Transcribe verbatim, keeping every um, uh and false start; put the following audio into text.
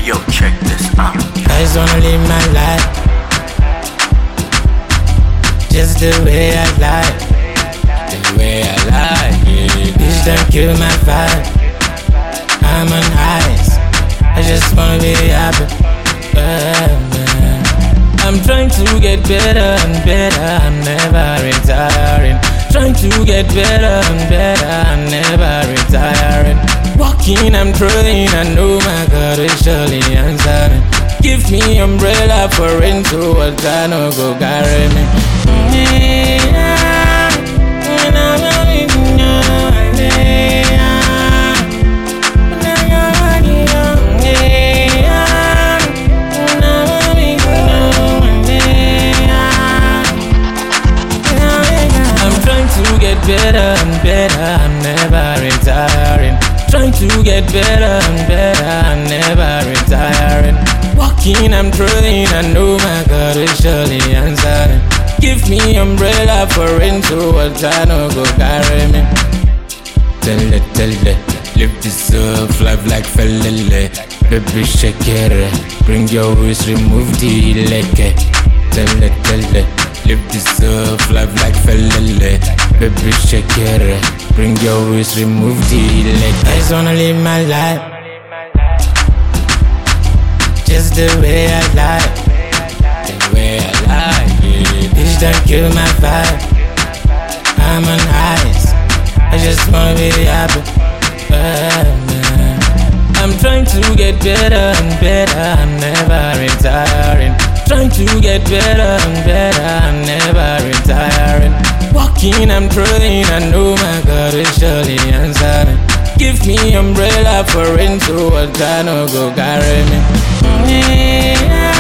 Yo, check this out. I just wanna live my life just the way I like, the way I like it. Bitch, don't kill my vibe. I'm on highs. I just wanna be happy. I'm trying to get better and better. I'm never retiring. Trying to get better and better. I'm never retiring. Walking, I'm praying. I know my God will surely answer me. Give me umbrella for rain, so what I no go carry me. I'm trying to get better and better. I'm never retiring. Trying to get better and better. I'm never retiring. Walking, I'm praying. I know my God will surely answer me. Give me umbrella for rain, so what I no go carry me. Tell it, tell it, live this up, life like felele. Baby shake it, bring your waist, remove the leke. Tell it, tell it, live this up, life like felele. Baby shake it, bring your waist, remove the leke. I just wanna live my life just the way I like, the way I like it. Bitch, don't kill my vibe. I'm on highs. I just wanna be happy. I'm trying to get better and better. I'm never retiring. Trying to get better and better. I'm never retiring. Walking, I'm praying. I know my God will surely answer me. Give me umbrella for rain, so what I no go carry me.